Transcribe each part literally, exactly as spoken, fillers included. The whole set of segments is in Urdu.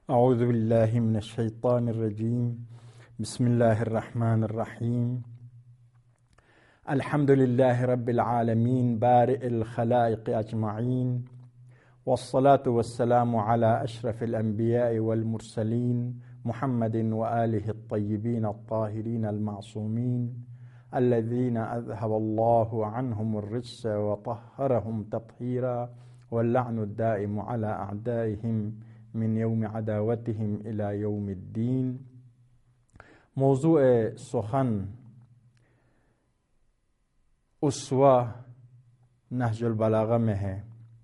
اعوذ باللہ من الشیطان الرجیم بسم اللہ الرحمن الرحیم الحمد للہ رب العالمین بارئ الخلائق اجمعین والصلاة والسلام على اشرف الانبیاء والمرسلین محمد وآلہ الطیبین الطاہرین المعصومین الذین اذهب اللہ عنہم الرجس وطہرہم تطہیرا واللعن الدائم على اعدائهم من یوم عداوتهم الى یوم الدین۔ موضوع سخن اسوہ نہج البلاغہ میں ہے۔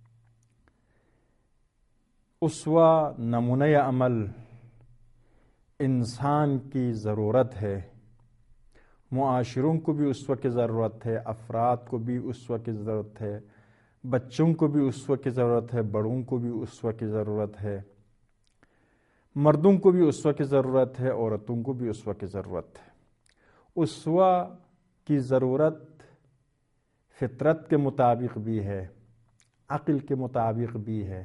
اسوہ نمونہ عمل انسان کی ضرورت ہے، معاشروں کو بھی اسوہ کی ضرورت ہے، افراد کو بھی اسوہ کی ضرورت ہے، بچوں کو بھی اسوہ کی ضرورت ہے، بڑوں کو بھی اسوہ کی ضرورت ہے، مردوں کو بھی اسوہ کی ضرورت ہے، عورتوں کو بھی اسوہ کی ضرورت ہے۔ اسوہ کی ضرورت فطرت کے مطابق بھی ہے، عقل کے مطابق بھی ہے۔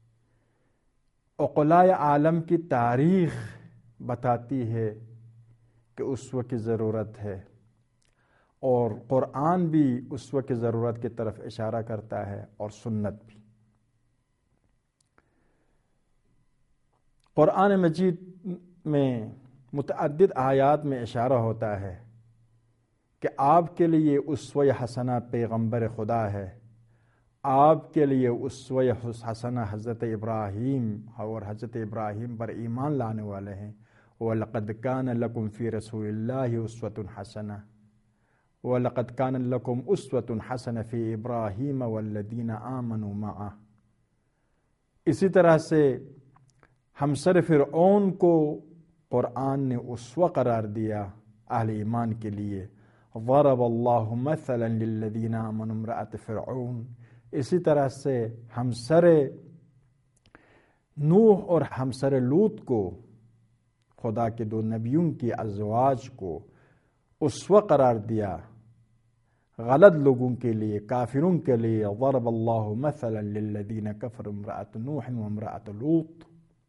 عقلاء عالم کی تاریخ بتاتی ہے کہ اسوہ کی ضرورت ہے، اور قرآن بھی اسوہ کی ضرورت کی طرف اشارہ کرتا ہے، اور سنت بھی۔ قرآن مجید میں متعدد آیات میں اشارہ ہوتا ہے کہ آپ کے لیے اسوہ حسنہ پیغمبر خدا ہے، آپ کے لیے اسوہ حسنہ حضرت ابراہیم اور حضرت ابراہیم پر ایمان لانے والے ہیں۔ وَلَقَدْ كَانَ لَكُمْ فِي رَسُولِ اللَّهِ أُسْوَةٌ حَسَنَةٌ وَلَقَدْ كَانَ لَكُمْ أُسْوَةٌ حَسَنَةٌ فِي إِبْرَاهِيمَ وَالَّذِينَ آمَنُوا مَعَهُ۔ اسی طرح سے ہمسر فرعون کو قرآن نے اسوہ قرار دیا اہل ایمان کے لیے۔ ضرب اللہ مثلا للذین آمنوا امرأۃ فرعون۔ اسی طرح سے ہمسر نوح اور ہمسر لوط کو، خدا کے دو نبیوں کی ازواج کو اسوہ قرار دیا غلط لوگوں کے لیے، کافروں کے لیے۔ ضرب اللہ مثلا للذین کفروا امرأۃ نوح وامرأۃ لوط۔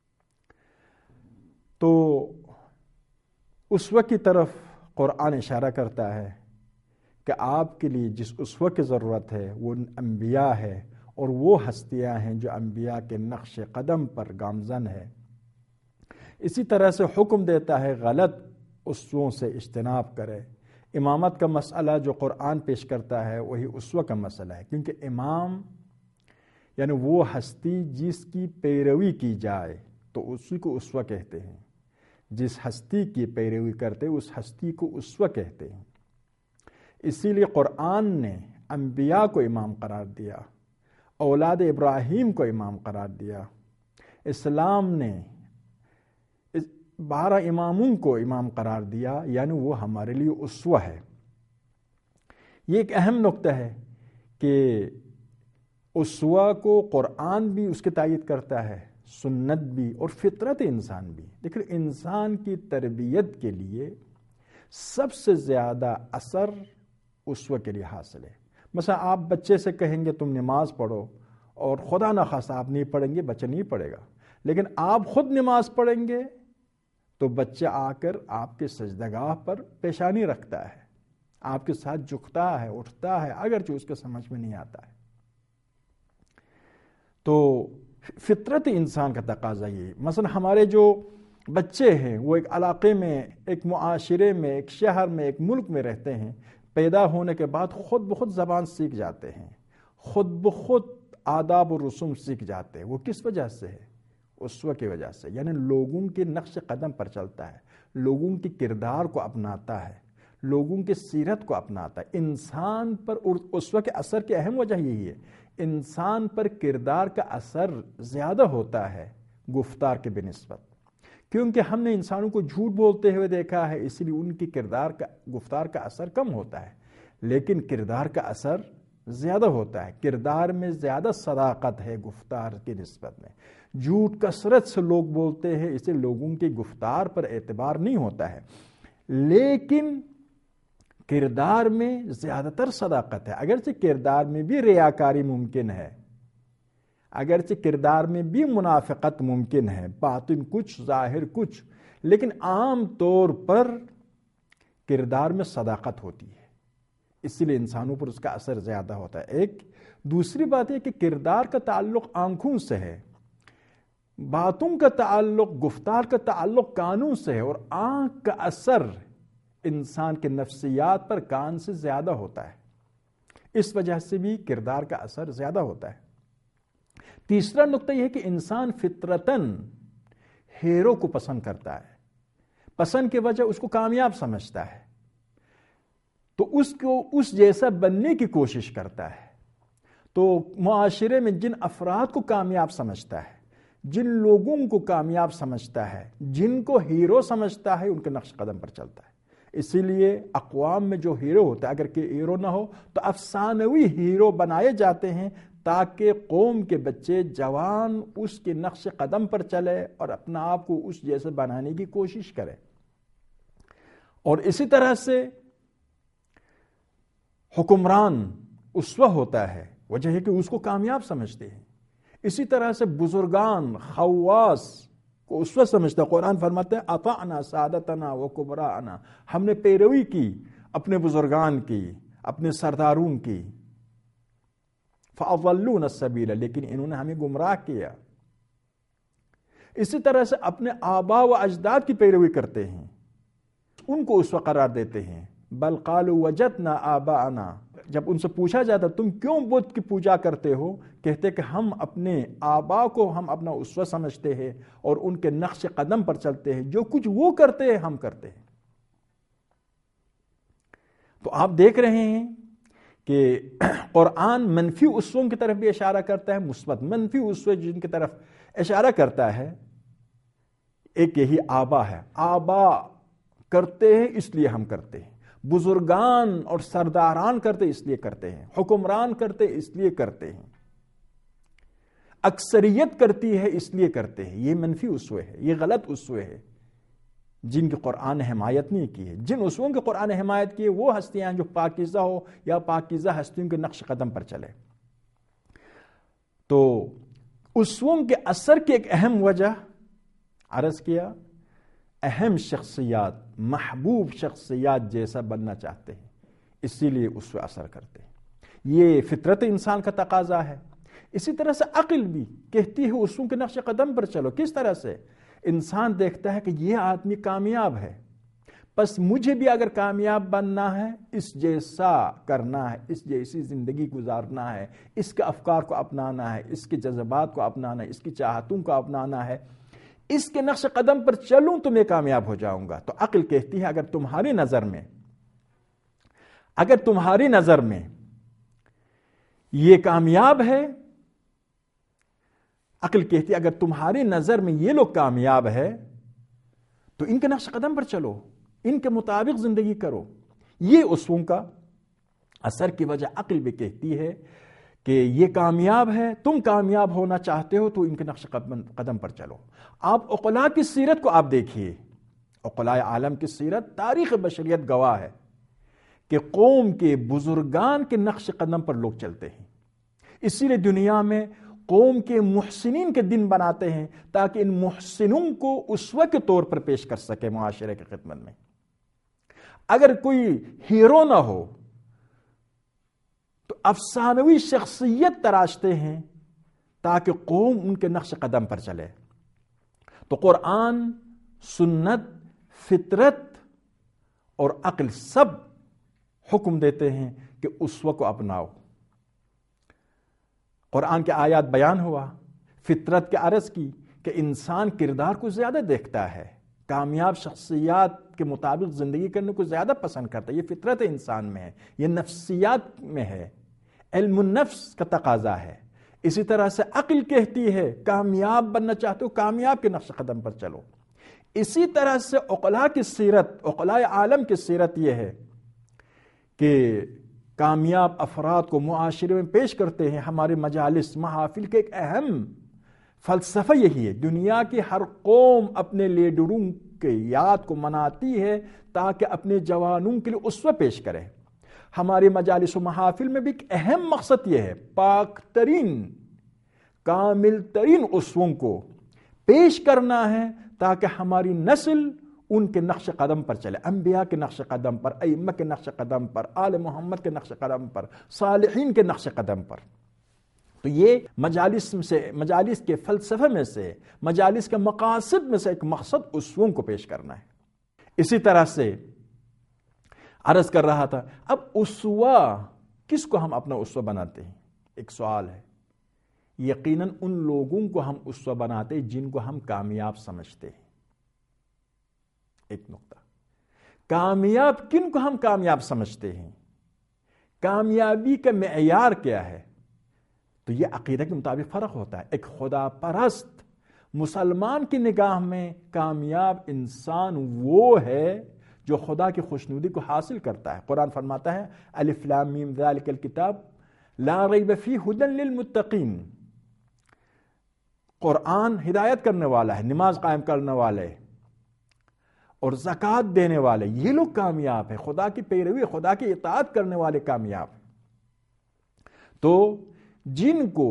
تو اسوہ کی طرف قرآن اشارہ کرتا ہے کہ آپ کے لیے جس اسوہ کی ضرورت ہے وہ انبیاء ہے، اور وہ ہستیاں ہیں جو انبیاء کے نقش قدم پر گامزن ہے۔ اسی طرح سے حکم دیتا ہے غلط اسووں سے اجتناب کرے۔ امامت کا مسئلہ جو قرآن پیش کرتا ہے وہی اسوہ کا مسئلہ ہے، کیونکہ امام یعنی وہ ہستی جس کی پیروی کی جائے تو اسی کو اسوہ کہتے ہیں۔ جس ہستی کی پیروی کرتے اس ہستی کو اسوہ کہتے ہیں۔ اسی لیے قرآن نے انبیاء کو امام قرار دیا، اولاد ابراہیم کو امام قرار دیا۔ اسلام نے بارہ اماموں کو امام قرار دیا، یعنی وہ ہمارے لیے اسوہ ہے۔ یہ ایک اہم نقطہ ہے کہ اسوہ کو قرآن بھی اس کی تائید کرتا ہے، سنت بھی، اور فطرت انسان بھی۔ دیکھیں، انسان کی تربیت کے لیے سب سے زیادہ اثر اسوہ کے لیے حاصل ہے۔ مثلا آپ بچے سے کہیں گے تم نماز پڑھو، اور خدا نخواستہ آپ نہیں پڑھیں گے، بچہ نہیں پڑھے گا، لیکن آپ خود نماز پڑھیں گے تو بچہ آ کر آپ کے سجدگاہ پر پیشانی رکھتا ہے، آپ کے ساتھ جھکتا ہے، اٹھتا ہے، اگرچہ اس کے سمجھ میں نہیں آتا ہے۔ تو فطرت انسان کا تقاضا یہ، مثلا ہمارے جو بچے ہیں وہ ایک علاقے میں، ایک معاشرے میں، ایک شہر میں، ایک ملک میں رہتے ہیں، پیدا ہونے کے بعد خود بخود زبان سیکھ جاتے ہیں، خود بخود آداب و رسوم سیکھ جاتے ہیں۔ وہ کس وجہ سے ہے؟ اسوہ کی وجہ سے، یعنی لوگوں کے نقش قدم پر چلتا ہے، لوگوں کے کردار کو اپناتا ہے، لوگوں کی سیرت کو اپناتا ہے۔ انسان پر اسوہ کے اثر کی اہم وجہ یہی ہے، انسان پر کردار کا اثر زیادہ ہوتا ہے گفتار کے بنسبت، کیونکہ ہم نے انسانوں کو جھوٹ بولتے ہوئے دیکھا ہے، اس لیے ان کی کردار کا گفتار کا اثر کم ہوتا ہے، لیکن کردار کا اثر زیادہ ہوتا ہے۔ کردار میں زیادہ صداقت ہے گفتار کی نسبت میں۔ جھوٹ کثرت سے لوگ بولتے ہیں، اسے لوگوں کی گفتار پر اعتبار نہیں ہوتا ہے، لیکن کردار میں زیادہ تر صداقت ہے۔ اگرچہ کردار میں بھی ریاکاری ممکن ہے، اگرچہ کردار میں بھی منافقت ممکن ہے، باطن کچھ ظاہر کچھ، لیکن عام طور پر کردار میں صداقت ہوتی ہے، اسی لیے انسانوں پر اس کا اثر زیادہ ہوتا ہے۔ ایک دوسری بات ہے کہ کردار کا تعلق آنکھوں سے ہے، باتوں کا تعلق، گفتار کا تعلق کانوں سے ہے، اور آنکھ کا اثر انسان کے نفسیات پر کان سے زیادہ ہوتا ہے، اس وجہ سے بھی کردار کا اثر زیادہ ہوتا ہے۔ تیسرا نقطہ یہ ہے کہ انسان فطرتاً ہیرو کو پسند کرتا ہے، پسند کی وجہ اس کو کامیاب سمجھتا ہے، تو اس کو اس جیسا بننے کی کوشش کرتا ہے۔ تو معاشرے میں جن افراد کو کامیاب سمجھتا ہے، جن لوگوں کو کامیاب سمجھتا ہے، جن کو ہیرو سمجھتا ہے، ان کے نقش قدم پر چلتا ہے۔ اسی لیے اقوام میں جو ہیرو ہوتا ہے، اگر کہ ہیرو نہ ہو تو افسانوی ہیرو بنائے جاتے ہیں تاکہ قوم کے بچے جوان اس کے نقش قدم پر چلے اور اپنا آپ کو اس جیسے بنانے کی کوشش کرے۔ اور اسی طرح سے حکمران اسوہ ہوتا ہے، وجہ ہے کہ اس کو کامیاب سمجھتے ہیں۔ اسی طرح سے بزرگان خواص کو اسوہ سمجھتا ہے۔ قرآن فرماتا ہے اطعنا سادتنا و کبراءنا، ہم نے پیروی کی اپنے بزرگان کی، اپنے سرداروں کی، فاضلونا السبیل، لیکن انہوں نے ہمیں گمراہ کیا۔ اسی طرح سے اپنے آباء و اجداد کی پیروی کرتے ہیں، ان کو اسوہ قرار دیتے ہیں۔ بل قالوا وجدنا آباءنا، جب ان سے پوچھا جاتا تم کیوں بت کی پوجا کرتے ہو، کہتے کہ ہم اپنے آباء کو ہم اپنا اسوہ سمجھتے ہیں اور ان کے نقش قدم پر چلتے ہیں، جو کچھ وہ کرتے ہیں ہم کرتے ہیں۔ تو آپ دیکھ رہے ہیں کہ قرآن منفی اسووں کی طرف بھی اشارہ کرتا ہے، مثبت منفی اسوے جن کی طرف اشارہ کرتا ہے، ایک یہی آبا ہے، آبا کرتے ہیں اس لیے ہم کرتے ہیں، بزرگان اور سرداران کرتے اس لیے کرتے ہیں، حکمران کرتے اس لیے کرتے ہیں، اکثریت کرتی ہے اس لیے کرتے ہیں۔ یہ منفی اسوے ہے، یہ غلط اسوے ہے جن کی قرآن نے حمایت نہیں کی ہے۔ جن اسووں کی قرآن نے حمایت کی ہے وہ ہستیاں جو پاکیزہ ہو یا پاکیزہ ہستیوں کے نقش قدم پر چلے۔ تو اسووں کے اثر کی ایک اہم وجہ عرض کیا، اہم شخصیات، محبوب شخصیات جیسا بننا چاہتے ہیں، اسی لیے اس پہ اثر کرتے ہیں۔ یہ فطرت انسان کا تقاضا ہے۔ اسی طرح سے عقل بھی کہتی ہے اسوں کے نقش قدم پر چلو۔ کس طرح سے؟ انسان دیکھتا ہے کہ یہ آدمی کامیاب ہے، بس مجھے بھی اگر کامیاب بننا ہے، اس جیسا کرنا ہے، اس جیسی زندگی گزارنا ہے، اس کے افکار کو اپنانا ہے، اس کے جذبات کو اپنانا ہے، اس کی چاہتوں کو اپنانا ہے، اس کے نقش قدم پر چلوں تو میں کامیاب ہو جاؤں گا۔ تو عقل کہتی ہے اگر تمہاری نظر میں اگر تمہاری نظر میں یہ کامیاب ہے، عقل کہتی ہے اگر تمہاری نظر میں یہ لوگ کامیاب ہے تو ان کے نقش قدم پر چلو، ان کے مطابق زندگی کرو۔ یہ اسووں کا اثر کی وجہ عقل بھی کہتی ہے کہ یہ کامیاب ہے، تم کامیاب ہونا چاہتے ہو تو ان کے نقش قدم پر چلو۔ آپ عقلاء کی سیرت کو آپ دیکھیے، عقلاء عالم کی سیرت، تاریخ بشریت گواہ ہے کہ قوم کے بزرگان کے نقش قدم پر لوگ چلتے ہیں۔ اسی لیے دنیا میں قوم کے محسنین کے دن بناتے ہیں تاکہ ان محسنوں کو اسوہ کے طور پر پیش کر سکے معاشرے کی خدمت میں۔ اگر کوئی ہیرو نہ ہو تو افسانوی شخصیت تراشتے ہیں تاکہ قوم ان کے نقش قدم پر چلے۔ تو قرآن، سنت، فطرت اور عقل سب حکم دیتے ہیں کہ اسوہ کو اپناؤ۔ قرآن کے آیات بیان ہوا، فطرت کے عرض کی کہ انسان کردار کو زیادہ دیکھتا ہے، کامیاب شخصیات کے مطابق زندگی کرنے کو زیادہ پسند کرتا ہے۔ یہ فطرت انسان میں ہے، یہ نفسیات میں ہے، علم النفس کا تقاضا ہے۔ اسی طرح سے عقل کہتی ہے کامیاب بننا چاہتے ہو، کامیاب کے نقش قدم پر چلو۔ اسی طرح سے عقلاء کی سیرت، عقلاء عالم کی سیرت یہ ہے کہ کامیاب افراد کو معاشرے میں پیش کرتے ہیں۔ ہمارے مجالس، محافل کے ایک اہم فلسفہ یہی ہے، دنیا کی ہر قوم اپنے لیڈروں کے یاد کو مناتی ہے تاکہ اپنے جوانوں کے لیے اسوہ پیش کرے۔ ہمارے مجالس و محافل میں بھی ایک اہم مقصد یہ ہے، پاک ترین کامل ترین اسووں کو پیش کرنا ہے تاکہ ہماری نسل ان کے نقش قدم پر چلے، انبیاء کے نقش قدم پر، ائمہ کے نقش قدم پر، آل محمد کے نقش قدم پر، صالحین کے نقش قدم پر۔ تو یہ مجالس سے، مجالس کے فلسفے میں سے، مجالس کے مقاصد میں سے ایک مقصد اسووں کو پیش کرنا ہے۔ اسی طرح سے عرض کر رہا تھا، اب اسوہ کس کو ہم اپنا اسوہ بناتے ہیں؟ ایک سوال ہے۔ یقیناً ان لوگوں کو ہم اسوہ بناتے ہیں جن کو ہم کامیاب سمجھتے ہیں۔ ایک نقطہ، کامیاب کن کو ہم کامیاب سمجھتے ہیں؟ کامیابی کا معیار کیا ہے؟ تو یہ عقیدہ کے مطابق فرق ہوتا ہے۔ ایک خدا پرست مسلمان کی نگاہ میں کامیاب انسان وہ ہے جو خدا کی خوشنودی کو حاصل کرتا ہے۔ قرآن فرماتا ہے الف لام میم ذالک الکتاب لا ریب فیہ ھدی للمتقین۔ قرآن ہدایت کرنے والا ہے، نماز قائم کرنے والے اور زکوٰۃ دینے والے، یہ لوگ کامیاب ہیں۔ خدا کی پیروی، خدا کی اطاعت کرنے والے کامیاب ہیں۔ تو جن کو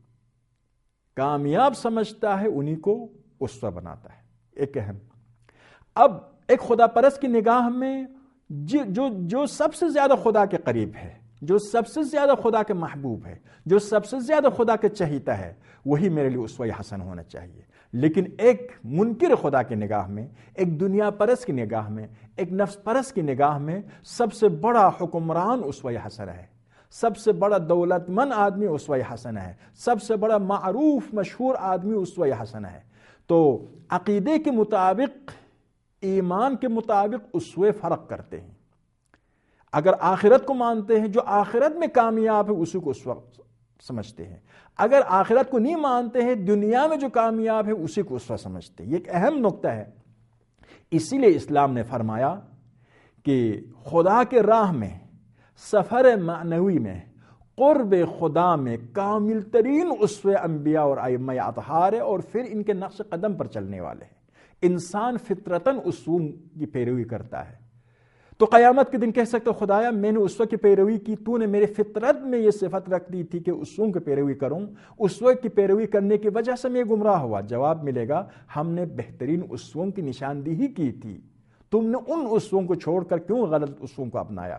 کامیاب سمجھتا ہے انہی کو اسوہ بناتا ہے۔ ایک اہم، اب ایک خدا پرست کی نگاہ میں جو جو سب سے زیادہ خدا کے قریب ہے، جو سب سے زیادہ خدا کے محبوب ہے، جو سب سے زیادہ خدا کے چہیتا ہے، وہی میرے لیے اسوہ حسن ہونا چاہیے۔ لیکن ایک منکر خدا کی نگاہ میں، ایک دنیا پرست کی نگاہ میں، ایک نفس پرست کی نگاہ میں سب سے بڑا حکمران اسوہ حسن ہے، سب سے بڑا دولت مند آدمی اسوہ حسن ہے، سب سے بڑا معروف مشہور آدمی اسوہ حسن ہے۔ تو عقیدے کے مطابق، ایمان کے مطابق اسوے فرق کرتے ہیں۔ اگر آخرت کو مانتے ہیں، جو آخرت میں کامیاب ہے اسی کو اسوہ سمجھتے ہیں۔ اگر آخرت کو نہیں مانتے ہیں، دنیا میں جو کامیاب ہے اسی کو اسوہ سمجھتے ہیں۔ یہ ایک اہم نقطہ ہے۔ اسی لیے اسلام نے فرمایا کہ خدا کے راہ میں، سفر معنوی میں، قرب خدا میں کامل ترین اسوے انبیاء اور ائمہ اطہار ہے، اور پھر ان کے نقش قدم پر چلنے والے ہیں۔ انسان فطرتاً اسووں کی پیروی کرتا ہے۔ تو قیامت کے دن کہہ سکتے خدایا میں نے اسوہ کی پیروی کی، تو نے میرے فطرت میں یہ صفت رکھ دی تھی کہ اسووں کی پیروی کروں، اسوہ کی پیروی کرنے کی وجہ سے میں گمراہ ہوا۔ جواب ملے گا ہم نے بہترین اسووں کی نشاندہی کی تھی، تم نے ان اسووں کو چھوڑ کر کیوں غلط اسووں کو اپنایا؟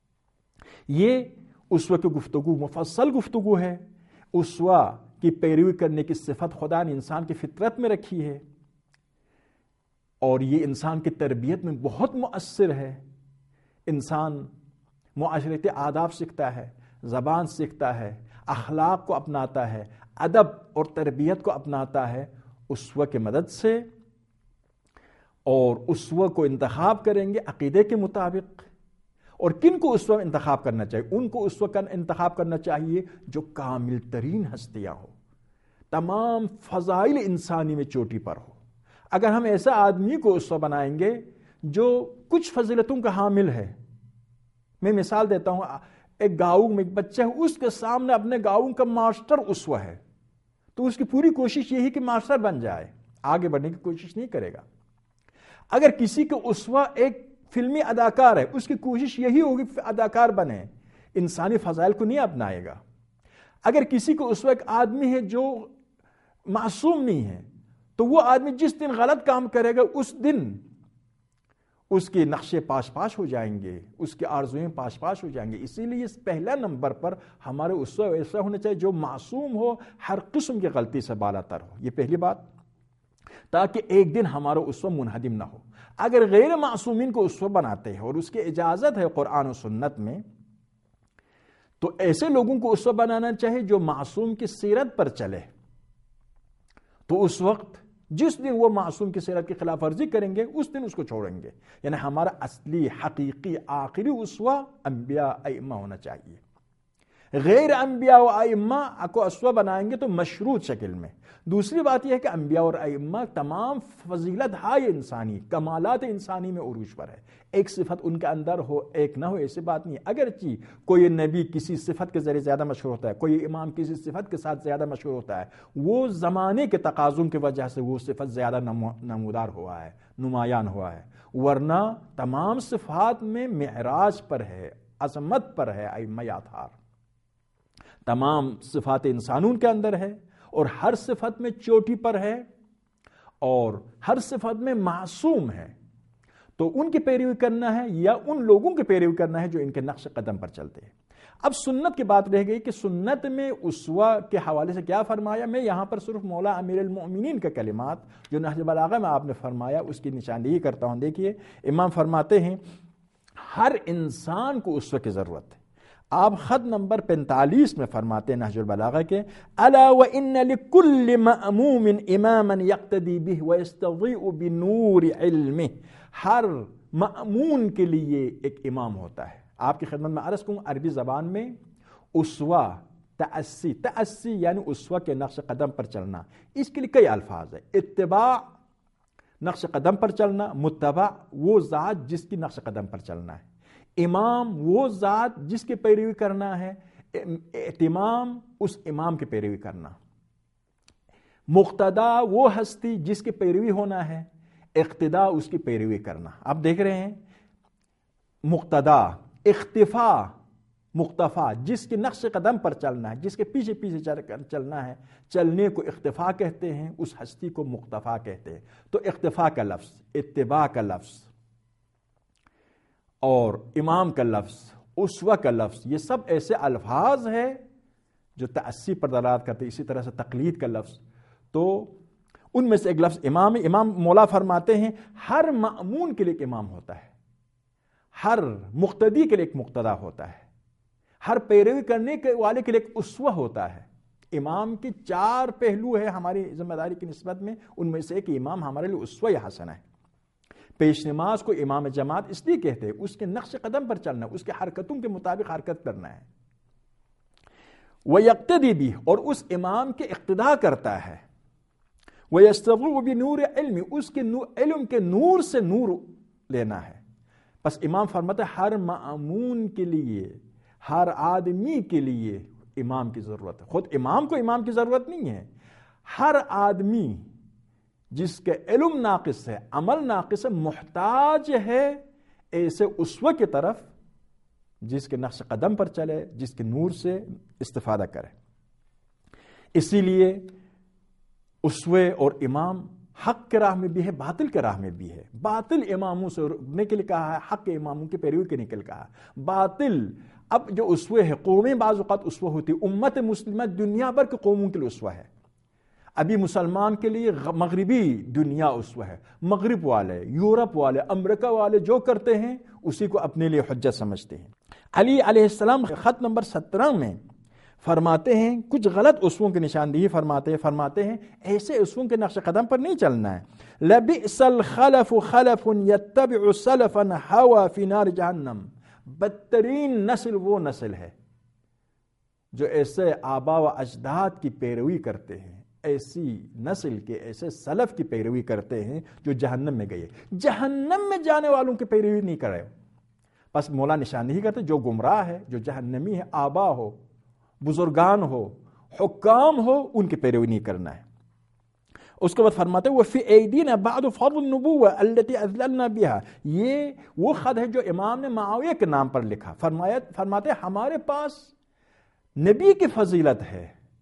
یہ اسوہ کی گفتگو مفصل گفتگو ہے۔ اسوہ کی پیروی کرنے کی صفت خدا نے انسان کی فطرت میں رکھی ہے، اور یہ انسان کی تربیت میں بہت مؤثر ہے۔ انسان معاشرتی آداب سیکھتا ہے، زبان سیکھتا ہے، اخلاق کو اپناتا ہے، ادب اور تربیت کو اپناتا ہے اسوہ کی مدد سے۔ اور اسوہ کو انتخاب کریں گے عقیدے کے مطابق۔ اور کن کو اسوہ انتخاب کرنا چاہیے؟ ان کو اسوہ کا انتخاب کرنا چاہیے جو کامل ترین ہستیاں ہو، تمام فضائل انسانی میں چوٹی پر ہو۔ اگر ہم ایسا آدمی کو اسوہ بنائیں گے جو کچھ فضیلتوں کا حامل ہے، میں مثال دیتا ہوں، ایک گاؤں میں ایک بچہ ہے، اس کے سامنے اپنے گاؤں کا ماسٹر اسوہ ہے، تو اس کی پوری کوشش یہی کہ ماسٹر بن جائے، آگے بڑھنے کی کوشش نہیں کرے گا۔ اگر کسی کا اسوہ ایک فلمی اداکار ہے، اس کی کوشش یہی ہوگی کہ اداکار بنے، انسانی فضائل کو نہیں اپنائے گا۔ اگر کسی کو اسوہ ایک آدمی ہے جو معصوم نہیں ہے، تو وہ آدمی جس دن غلط کام کرے گا اس دن اس کے نقشے پاش پاش ہو جائیں گے، اس کی آرزویں پاش پاش ہو جائیں گے۔ اسی لیے اس پہلا نمبر پر ہمارے اسوہ ایسا ہونا چاہیے جو معصوم ہو، ہر قسم کی غلطی سے بالا تر ہو، یہ پہلی بات، تاکہ ایک دن ہمارا اسوہ منہدم نہ ہو۔ اگر غیر معصومین کو اسوہ بناتے ہیں اور اس کی اجازت ہے قرآن و سنت میں، تو ایسے لوگوں کو اسوہ بنانا چاہیے جو معصوم کی سیرت پر چلے۔ تو اس وقت جس دن وہ معصوم کی سیرت کی خلاف ورزی کریں گے اس دن اس کو چھوڑیں گے۔ یعنی ہمارا اصلی حقیقی آخری اسوہ انبیاء ائمہ ہونا چاہیے۔ غیر انبیاء و ائمہ کو اسوہ بنائیں گے تو مشروط شکل میں۔ دوسری بات یہ ہے کہ انبیاء اور ائمہ تمام فضیلت ہائے انسانی، کمالات انسانی میں عروج پر ہے۔ ایک صفت ان کے اندر ہو ایک نہ ہو ایسی بات نہیں ہے۔ اگرچہ کوئی نبی کسی صفت کے ذریعے زیادہ مشہور ہوتا ہے، کوئی امام کسی صفت کے ساتھ زیادہ مشہور ہوتا ہے، وہ زمانے کے تقاضوں کی وجہ سے وہ صفت زیادہ نمودار ہوا ہے، نمایاں ہوا ہے، ورنہ تمام صفات میں معراج پر ہے، عظمت پر ہے ائمہ اطہار۔ تمام صفات انسانوں کے اندر ہے اور ہر صفت میں چوٹی پر ہے اور ہر صفت میں معصوم ہے، تو ان کی پیروی کرنا ہے یا ان لوگوں کی پیروی کرنا ہے جو ان کے نقش قدم پر چلتے ہیں۔ اب سنت کی بات رہ گئی کہ سنت میں اسوہ کے حوالے سے کیا فرمایا۔ میں یہاں پر صرف مولا امیر المؤمنین کے کلمات جو نہج البلاغہ میں آپ نے فرمایا اس کی نشاندہی کرتا ہوں۔ دیکھیے امام فرماتے ہیں ہر انسان کو اسوہ کی ضرورت ہے۔ آپ خط نمبر پینتالیس میں فرماتے ہیں نہج البلاغہ کے الا وان لكل مأموم اماما يقتدي به ويستضيء بنور علمه، ہر مأمون کے لیے ایک امام ہوتا ہے۔ آپ کی خدمت میں عرض کروں عربی زبان میں اسوہ تأسی، تأسی یعنی اسوہ کے نقش قدم پر چلنا، اس کے لیے کئی الفاظ ہیں۔ اتباع نقش قدم پر چلنا، متبع وہ ذات جس کی نقش قدم پر چلنا ہے، امام وہ ذات جس کی پیروی کرنا ہے، اہتمام اس امام کی پیروی کرنا، مقتدا وہ ہستی جس کی پیروی ہونا ہے، اقتدا اس کی پیروی کرنا۔ آپ دیکھ رہے ہیں مقتدا، اختفا مقتفا جس کے نقش قدم پر چلنا ہے، جس کے پیچھے پیچھے چل کر چلنا ہے، چلنے کو اختفا کہتے ہیں، اس ہستی کو مقتفا کہتے ہیں۔ تو اختفا کا لفظ، اتباع کا لفظ اور امام کا لفظ، اسوہ کا لفظ، یہ سب ایسے الفاظ ہیں جو تأسی پر دلالت کرتے ہیں۔ اسی طرح سے تقلید کا لفظ، تو ان میں سے ایک لفظ امام ہے۔ امام مولا فرماتے ہیں ہر مأمون کے لیے ایک امام ہوتا ہے، ہر مقتدی کے لیے ایک مقتدا ہوتا ہے، ہر پیروی کرنے کے والے کے لیے ایک اسوہ ہوتا ہے۔ امام کی چار پہلو ہے ہماری ذمہ داری کی نسبت میں، ان میں سے ایک امام ہمارے لیے اسوہ حسنہ ہے۔ پیش نماز کو امام جماعت اس لیے کہتے ہیں اس کے نقش قدم پر چلنا، اس کے حرکتوں کے مطابق حرکت کرنا ہے۔ وَيَقْتَدِي بِهِ، اور اس امام کے اقتداء کرتا ہے۔ وَيَسْتَضِيءُ بِنُورِ عِلْمِ، اس کے علم کے نور سے نور لینا ہے۔ بس امام فرماتا ہے ہر مأمون کے لیے، ہر آدمی کے لیے امام کی ضرورت ہے۔ خود امام کو امام کی ضرورت نہیں ہے، ہر آدمی جس کے علم ناقص ہے، عمل ناقص ہے، محتاج ہے ایسے اسوہ کی طرف جس کے نقش قدم پر چلے، جس کے نور سے استفادہ کرے۔ اسی لیے اسوہ اور امام حق کے راہ میں بھی ہے، باطل کے راہ میں بھی ہے۔ باطل اماموں سے رکنے کے لیے کہا ہے، حق کے اماموں کی پیروی کرنے کے لیے کہا ہے۔ باطل اب جو اسوہ ہے، قومیں بعض اوقات اسوہ ہوتی، امت مسلمہ دنیا بھر کے قوموں کے لیے اسوہ ہے۔ ابھی مسلمان کے لیے مغربی دنیا اسوہ ہے، مغرب والے، یورپ والے، امریکہ والے جو کرتے ہیں اسی کو اپنے لیے حجت سمجھتے ہیں۔ علی علیہ السلام خط نمبر سترہ میں فرماتے ہیں کچھ غلط اسووں کی نشاندہی فرماتے ہیں فرماتے ہیں ایسے اسووں کے نقش قدم پر نہیں چلنا ہے۔ لَبِئْسَ الْخَلَفُ خَلَفٌ يَتَّبِعُ سَلَفًا هَوَى فِي نَارِ جہنم، بدترین نسل وہ نسل ہے جو ایسے آبا و اجداد کی پیروی کرتے ہیں، ایسی نسل کے ایسے سلف کی پیروی کرتے ہیں جو جہنم میں گئے۔ جہنم میں جانے والوں کی پیروی نہیں کرے، بس مولا نشاندہی کرتے جو گمراہ ہے، جو جہنمی ہے، آبا ہو، بزرگان ہو، حکام ہو، ان کی پیروی نہیں کرنا ہے۔ اس کے بعد فرماتے ہیں وَفِي أَيْدِينَا بَعْدُ فَضْلُ النُّبُوَّةِ الَّتِي أَذْلَلْنَا بِهَا، یہ وہ خط ہے جو امام نے معاویہ کے نام پر لکھا۔ فرمایا فرماتے ہیں ہمارے پاس نبی کی فضیلت ہے،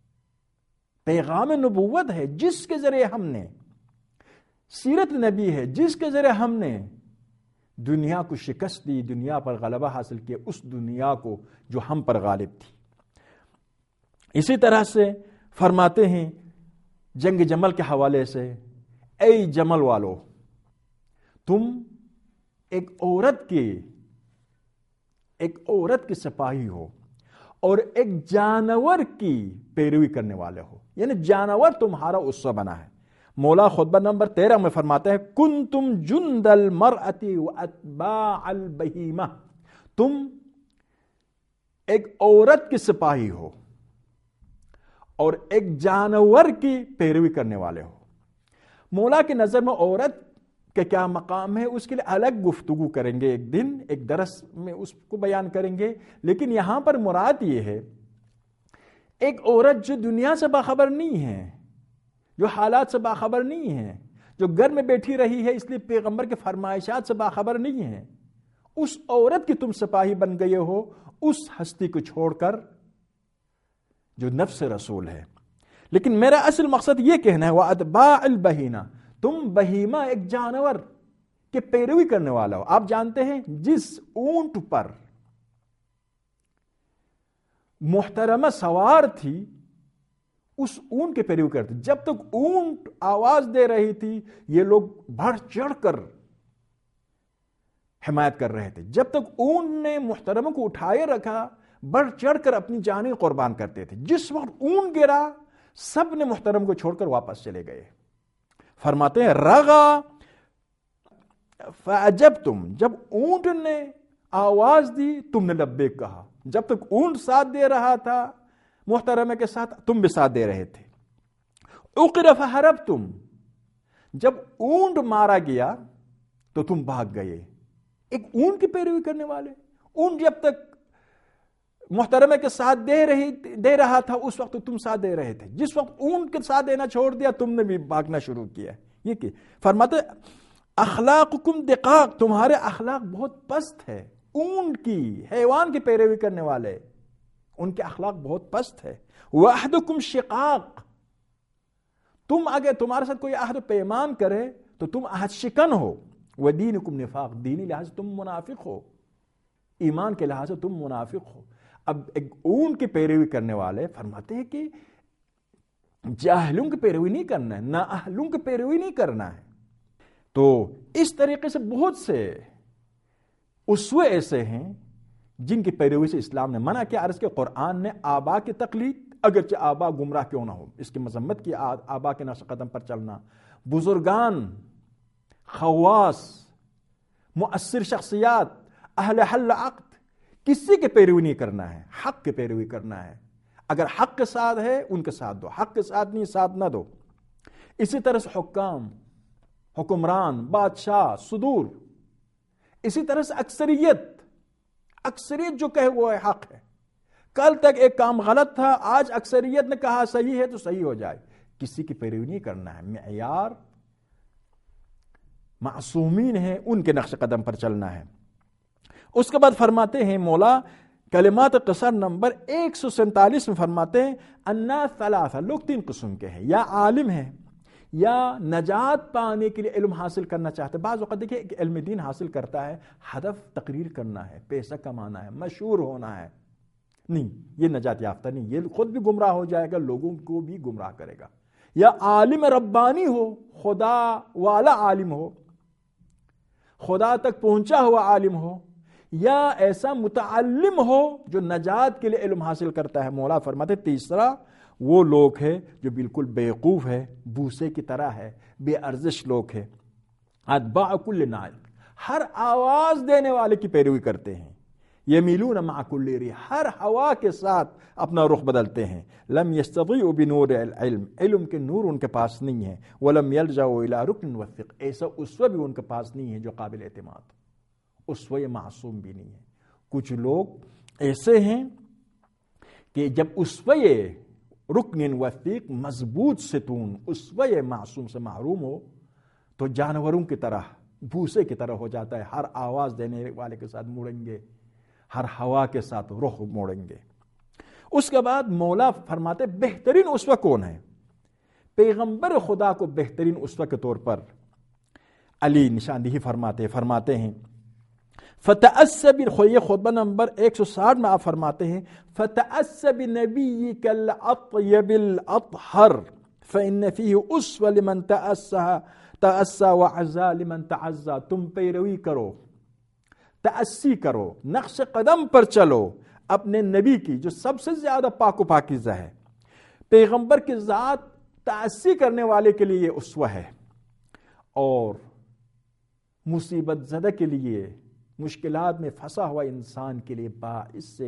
پیغام نبوت ہے جس کے ذریعے ہم نے، سیرت نبی ہے جس کے ذریعے ہم نے دنیا کو شکست دی، دنیا پر غلبہ حاصل کیا، اس دنیا کو جو ہم پر غالب تھی۔ اسی طرح سے فرماتے ہیں جنگ جمل کے حوالے سے، اے جمل والو، تم ایک عورت کی ایک عورت کی سپاہی ہو اور ایک جانور کی پیروی کرنے والے ہو، یعنی جانور تمہارا اسوہ بنا ہے۔ مولا خطبہ نمبر تیرہ میں فرماتا ہے کنتم جند المرأة واتباع البہیمہ، تم ایک عورت کی سپاہی ہو اور ایک جانور کی پیروی کرنے والے ہو۔ مولا کی نظر میں عورت کا کیا مقام ہے اس کے لیے الگ گفتگو کریں گے، ایک دن ایک درس میں اس کو بیان کریں گے، لیکن یہاں پر مراد یہ ہے ایک عورت جو دنیا سے باخبر نہیں ہے، جو حالات سے باخبر نہیں ہے، جو گھر میں بیٹھی رہی ہے اس لیے پیغمبر کے فرمائشات سے باخبر نہیں ہے، اس عورت کی تم سپاہی بن گئے ہو، اس ہستی کو چھوڑ کر جو نفس رسول ہے۔ لیکن میرا اصل مقصد یہ کہنا ہے وَأَتْبَاعِ الْبَهِينَ، تم بہیمہ ایک جانور کے پیروی کرنے والا ہو. آپ جانتے ہیں جس اونٹ پر محترمہ سوار تھی اس اونٹ کے پیروی کرتے. جب تک اونٹ آواز دے رہی تھی یہ لوگ بڑھ چڑھ کر حمایت کر رہے تھے. جب تک اونٹ نے محترمہ کو اٹھائے رکھا بڑھ چڑھ کر اپنی جانیں قربان کرتے تھے. جس وقت اونٹ گرا سب نے محترم کو چھوڑ کر واپس چلے گئے. فرماتے ہیں رغا فعجبتم، جب اونٹ نے آواز دی تم نے لبیک کہا. جب تک اونٹ ساتھ دے رہا تھا محترمہ کے ساتھ تم بھی ساتھ دے رہے تھے. اقر فہربتم، جب اونٹ مارا گیا تو تم بھاگ گئے. ایک اونٹ کی پیروی کرنے والے. اونٹ جب تک محترمہ کے ساتھ دے رہی دے رہا تھا اس وقت تم ساتھ دے رہے تھے. جس وقت اونٹ کے ساتھ دینا چھوڑ دیا تم نے بھی بھاگنا شروع کیا. یہ کہ فرماتے اخلاقکم دقاق، تمہارے اخلاق بہت پست ہے. اونٹ کی حیوان کی پیروی کرنے والے ان کے اخلاق بہت پست ہے. وعہدکم شقاق، تم اگر تمہارے ساتھ کوئی عہد و پیمان کرے تو تم عہد شکن ہو. ودینکم نفاق، دینی لحاظ سے تم منافق ہو، ایمان کے لحاظ سے تم منافق ہو. اب ایک اونٹ کی پیروی کرنے والے فرماتے ہیں کہ جاہلوں کی پیروی نہیں کرنا ہے، نااہلوں کی پیروی نہیں کرنا ہے. تو اس طریقے سے بہت سے اسوے ایسے ہیں جن کی پیروی سے اسلام نے منع کیا. عرض کہ قرآن نے آبا کی تقلید، اگرچہ آبا گمراہ کیوں نہ ہو، اس کی مذمت کی. آبا کے نقش قدم پر چلنا، بزرگان، خواص، مؤثر شخصیات، اہل حل عقد، کسی کے پیروی نہیں کرنا ہے، حق کے پیروی کرنا ہے. اگر حق کے ساتھ ہے ان کے ساتھ دو، حق کے ساتھ نہیں ساتھ نہ دو. اسی طرح سے حکام، حکمران، بادشاہ، صدور، اسی طرح سے اکثریت اکثریت جو کہے وہ ہے حق ہے. کل تک ایک کام غلط تھا، آج اکثریت نے کہا صحیح ہے تو صحیح ہو جائے. کسی کی پیروی نہیں کرنا ہے. معیار معصومین ہیں ان کے نقش قدم پر چلنا ہے. اس کے بعد فرماتے ہیں مولا کلمات قصر نمبر ایک سو سینتالیس میں فرماتے ہیں الناس ثلاثہ، لوگ تین قسم کے ہیں، یا عالم ہیں یا نجات پانے کے لیے علم حاصل کرنا چاہتے. بعض اوقات دیکھیں کہ علم دین حاصل کرتا ہے ہدف تقریر کرنا ہے، پیسہ کمانا ہے، مشہور ہونا ہے. نہیں، یہ نجات یافتہ نہیں، یہ خود بھی گمراہ ہو جائے گا، لوگوں کو بھی گمراہ کرے گا. یا عالم ربانی ہو، خدا والا عالم ہو، خدا تک پہنچا ہوا عالم ہو، یا ایسا متعلم ہو جو نجات کے لیے علم حاصل کرتا ہے. مولا فرماتے تیسرا وہ لوگ ہیں جو بالکل بیوقوف ہے، بوسے کی طرح ہے، بے ارزش لوگ ہے. اتباع کل ناطق، ہر آواز دینے والے کی پیروی کرتے ہیں. یمیلون مع کل ریح، ہر ہوا کے ساتھ اپنا رخ بدلتے ہیں. لم یستطیعوا بنور العلم، علم کے نور ان کے پاس نہیں ہے. ولم یلجؤوا الی رکن وثق، ایسا اسوہ بھی ان کے پاس نہیں ہے جو قابل اعتماد، اسوہ معصوم بھی نہیں ہے. کچھ لوگ ایسے ہیں کہ جب اسوہ رکن وثیق، مضبوط ستون، اسوہ معصوم سے محروم ہو تو جانوروں کی طرح، بھوسے کی طرح ہو جاتا ہے. ہر آواز دینے والے کے ساتھ مڑیں گے، ہر ہوا کے ساتھ رخ موڑیں گے. اس کے بعد مولا فرماتے بہترین اسوہ کون ہے؟ پیغمبر خدا کو بہترین اسوہ کے طور پر علی نشاندہی فرماتے فرماتے ہیں فتأس یہ خطبہ نمبر ایک سو ساٹھ میں آپ فرماتے ہیں فتأس بنبیک الاطیب الاطہر فإن فیہ اسوہ لمن تأسى وعزا لمن تعزا. تم پیروی کرو، تأسی کرو، نقش قدم پر چلو اپنے نبی کی جو سب سے زیادہ پاک و پاکیزہ ہے. پیغمبر کی ذات تأسی کرنے والے کے لیے یہ اسوہ ہے، اور مصیبت زدہ کے لیے، مشکلات میں پھنسا ہوا انسان کے لیے باعث سے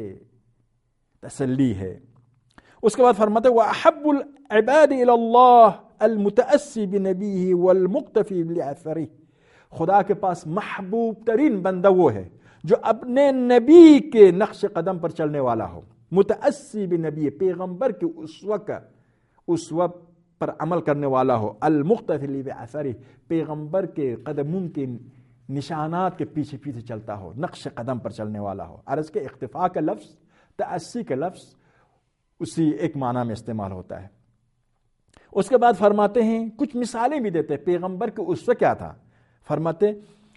تسلی ہے. اس کے بعد فرماتے وَأَحَبُّ الْعِبَادِ إِلَى اللَّهِ الْمُتَأَسِّي بِنَبِيهِ وَالْمُقْتَفِي بِأَثَرِهِ. خدا کے پاس محبوب ترین بندہ وہ ہے جو اپنے نبی کے نقش قدم پر چلنے والا ہو. متأسی بنبی، پیغمبر کے اسوہ کا اسوہ پر عمل کرنے والا ہو. المقتفی بأثرہ، پیغمبر کے قدموں کے نشانات کے پیچھے پیچھے چلتا ہو، نقش قدم پر چلنے والا ہو. عرض کے اختفاء کا لفظ، تأسی کا لفظ اسی ایک معنی میں استعمال ہوتا ہے. اس کے بعد فرماتے ہیں کچھ مثالیں بھی دیتے ہیں پیغمبر کے اسوہ کیا تھا. فرماتے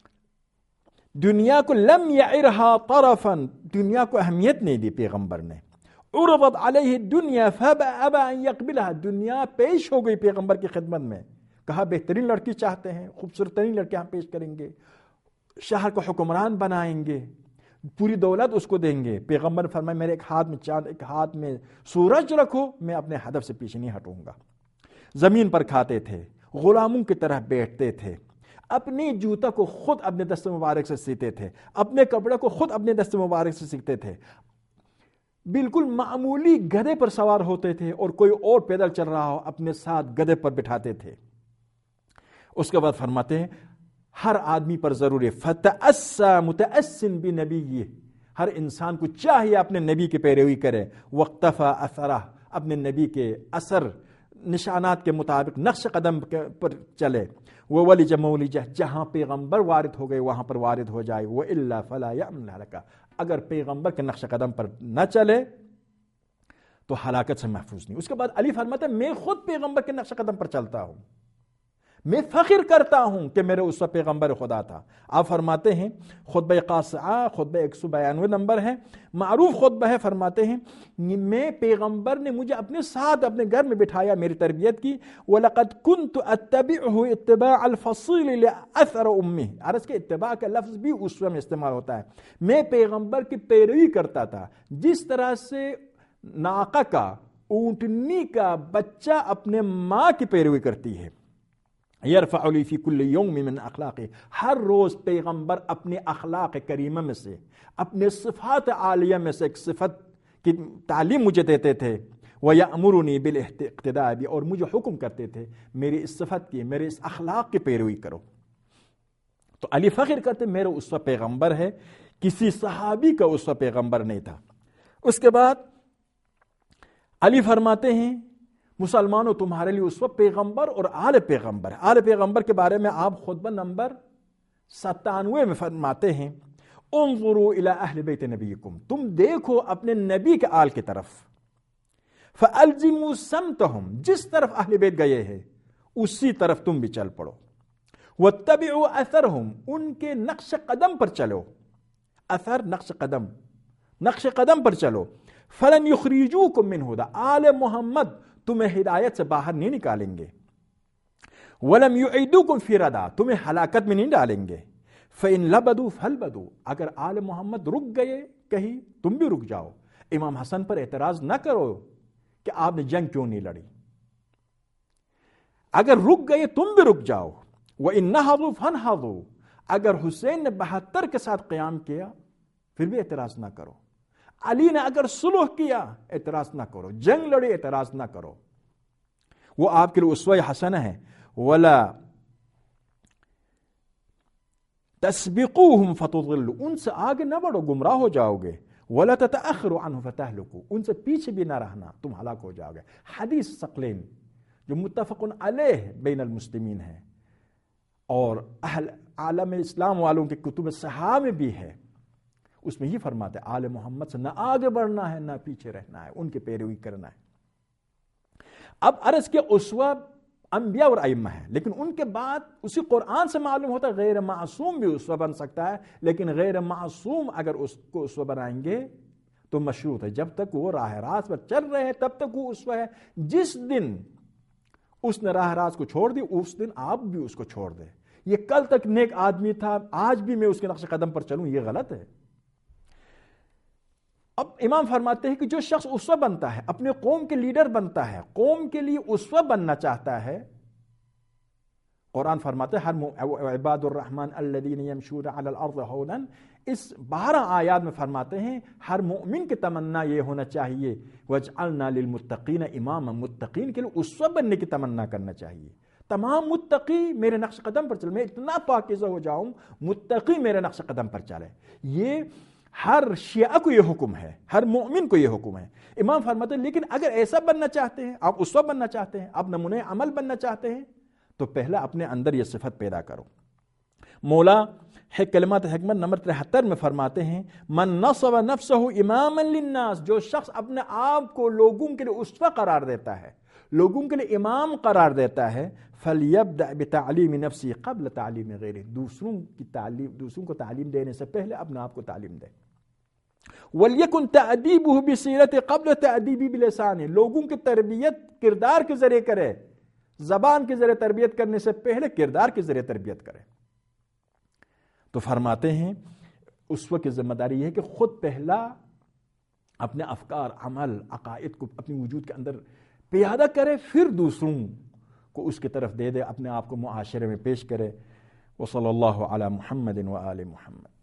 دنیا کو لم یعرہا طرفا، دنیا کو اہمیت نہیں دی پیغمبر نے. عرضت علیہ الدنیا فابى ان یقبلها، دنیا پیش ہو گئی پیغمبر کی خدمت میں. کہا بہترین لڑکی چاہتے ہیں، خوبصورت ترین لڑکی ہم پیش کریں گے، شہر کو حکمران بنائیں گے، پوری دولت اس کو دیں گے. پیغمبر نے فرمایا میرے ایک ہاتھ میں چاند، ایک ہاتھ میں سورج رکھو، میں اپنے ہدف سے پیچھے نہیں ہٹوں گا. زمین پر کھاتے تھے، غلاموں کی طرح بیٹھتے تھے، اپنی جوتا کو خود اپنے دست مبارک سے سیتے تھے، اپنے کپڑے کو خود اپنے دست مبارک سے سیتے تھے، بالکل معمولی گدھے پر سوار ہوتے تھے، اور کوئی اور پیدل چل رہا ہو اپنے ساتھ گدھے پر بٹھاتے تھے. اس کے بعد فرماتے ہیں ہر آدمی پر ضروری فتأسى متأسٍ بنبیہ، ہر انسان کو چاہیے اپنے نبی کی پیروی کرے. واقتفى اثرہ، اپنے نبی کے اثر نشانات کے مطابق نقش قدم پر چلے. وولج مولجہ، جہاں پیغمبر وارد ہو گئے وہاں پر وارد ہو جائے. وإلا فلا يأمن الهلكہ، اگر پیغمبر کے نقش قدم پر نہ چلے تو ہلاکت سے محفوظ نہیں. اس کے بعد علی فرماتے ہیں میں خود پیغمبر کے نقش قدم پر چلتا ہوں، میں فخر کرتا ہوں کہ میرے اسوہ پیغمبر خدا تھا. آپ فرماتے ہیں خطبہ قاصعہ، خطبہ ایک سو بیانوے نمبر ہے، معروف خطبہ ہے. فرماتے ہیں میں پیغمبر نے مجھے اپنے ساتھ اپنے گھر میں بٹھایا، میری تربیت کی. وَلَقَدْ كُنْتُ أَتَّبِعُهُ اتِّبَاعَ الْفَصِيلِ لِأَثَرَ أُمِّهِ، عرض کے اتباع کا لفظ بھی اسوہ میں استعمال ہوتا ہے. میں پیغمبر کی پیروی کرتا تھا جس طرح سے ناقہ کا، اونٹنی کا بچہ اپنے ماں کی پیروی کرتی ہے. یرفع لی فی کل یوم من اخلاقی، ہر روز پیغمبر اپنے اخلاق کریمہ میں سے، اپنے صفات عالیہ میں سے ایک صفت کی تعلیم مجھے دیتے تھے. وَيَأْمُرُنِي بِالْاِقْتِدَاءِ بِي، اور مجھے حکم کرتے تھے میری اس صفت کی، میرے اس اخلاق کی پیروی کرو. تو علی فخر کرتے میرے اسوہ پیغمبر ہے، کسی صحابی کا اسوہ پیغمبر نہیں تھا. اس کے بعد علی فرماتے ہیں مسلمانوں تمہارے لیے اسوہ پیغمبر اور آل پیغمبر. آل پیغمبر کے بارے میں آپ خطبہ نمبر ستانوے میں فرماتے ہیں انظروا الی اہل بیت نبیکم، تم دیکھو اپنے نبی کے آل کی طرف. فالزموا سمتہم، جس طرف اہل بیت گئے ہیں اسی طرف تم بھی چل پڑو. واتبعوا اثرہم، ان کے نقش قدم پر چلو. اثر نقش قدم، نقش قدم پر چلو. فلن یخرجوکم من ھدی، آل محمد تمہیں ہدایت سے باہر نہیں نکالیں گے. وَلَمْ يُعِدُوكُمْ فِي رَدَى، تمہیں ہلاکت میں نہیں ڈالیں گے. فَإِن لَبَدُوا فَالْبَدُوا، اگر آل محمد رک گئے کہیں تم بھی رک جاؤ. امام حسن پر اعتراض نہ کرو کہ آپ نے جنگ کیوں نہیں لڑی، اگر رک گئے تم بھی رک جاؤ. وَإِن نَهَضُوا فَانْهَضُوا، اگر حسین نے بہتر کے ساتھ قیام کیا پھر بھی اعتراض نہ کرو. علی نے اگر صلح کیا اعتراض نہ کرو، جنگ لڑی اعتراض نہ کرو. وہ آپ کے لیے اسوہ حسنہ ہے. ولا تسبقوہم فتضلوا، ان سے آگے نہ بڑھو گمراہ ہو جاؤ گے. ولا تتأخروا عنہ فتہلکوا، ان سے پیچھے بھی نہ رہنا تم ہلاک ہو جاؤ گے. حدیث ثقلین جو متفق علیہ بین المسلمین ہے اور اہل عالم اسلام والوں کے کتب صحاح میں بھی ہے، اس میں یہ فرماتے ہیں آل محمد سے نہ آگے بڑھنا ہے نہ پیچھے رہنا ہے، ان کی پیروی کرنا ہے. اب عرض کے اسوہ انبیاء اور ائمہ ہیں، لیکن ان کے بعد اسی قرآن سے معلوم ہوتا ہے غیر معصوم بھی اسوہ بن سکتا ہے، لیکن غیر معصوم اگر اس کو اسوہ بنائیں گے تو مشروط ہے. جب تک وہ راہ راست پر چل رہے ہیں تب تک وہ اسوہ ہے. جس دن اس نے راہ راست کو چھوڑ دی اس دن آپ بھی اس کو چھوڑ دیں. یہ کل تک نیک آدمی تھا، آج بھی میں اس کے نقش قدم پر چلوں، یہ غلط ہے. اب امام فرماتے ہیں کہ جو شخص اسوہ بنتا ہے، اپنے قوم کے لیڈر بنتا ہے، قوم کے لیے اسوہ بننا چاہتا ہے، قرآن فرماتے ہیں ہر عباد الرحمن الذین یمشون علی الارض ہونا، اس بارہ آیات میں فرماتے ہیں ہر مومن کی تمنا یہ ہونا چاہیے وجعلنا للمتقین اماما، متقین کے لیے اسوہ بننے کی تمنا کرنا چاہیے. تمام متقی میرے نقش قدم پر چلے، میں اتنا پاکیزہ ہو جاؤں متقی میرے نقش قدم پر چلے. یہ ہر شیعہ کو یہ حکم ہے، ہر مومن کو یہ حکم ہے. امام فرماتے ہیں لیکن اگر ایسا بننا چاہتے ہیں، آپ اسوہ بننا چاہتے ہیں، آپ نمونہ عمل بننا چاہتے ہیں تو پہلا اپنے اندر یہ صفت پیدا کرو. مولا کلمات حکمت نمبر تہتر میں فرماتے ہیں من نصب نفسہ اماما للناس، جو شخص اپنے آپ کو لوگوں کے لیے اسوہ قرار دیتا ہے، لوگوں کے لیے امام قرار دیتا ہے، فَلْيَبْدَأْ بِتَعْلِيمِ نَفْسِهِ قَبْلَ تَعْلِيمِ غَيْرِهِ، دوسروں کی تعلیم، دوسروں کو تعلیم دینے سے پہلے اپنے آپ کو تعلیم دے۔ وَلْيَكُنْ تَأْدِيبُهُ بِصِيرَتِهِ قَبْلَ تَأْدِيبِهِ بِلِسَانِهِ، لوگوں کی تربیت کردار کے ذریعے کرے، زبان کے ذریعے تربیت کرنے سے پہلے کردار کے ذریعے تربیت کرے۔ تو فرماتے ہیں اسوہ کی ذمہ داری یہ ہے کہ خود پہلا اپنے افکار، عمل، عقائد کو اپنی وجود کے اندر پیادہ کرے، پھر دوسروں کو اس کی طرف دے دے، اپنے آپ کو معاشرے میں پیش کرے۔ وصلی اللہ علی محمد و آل محمد۔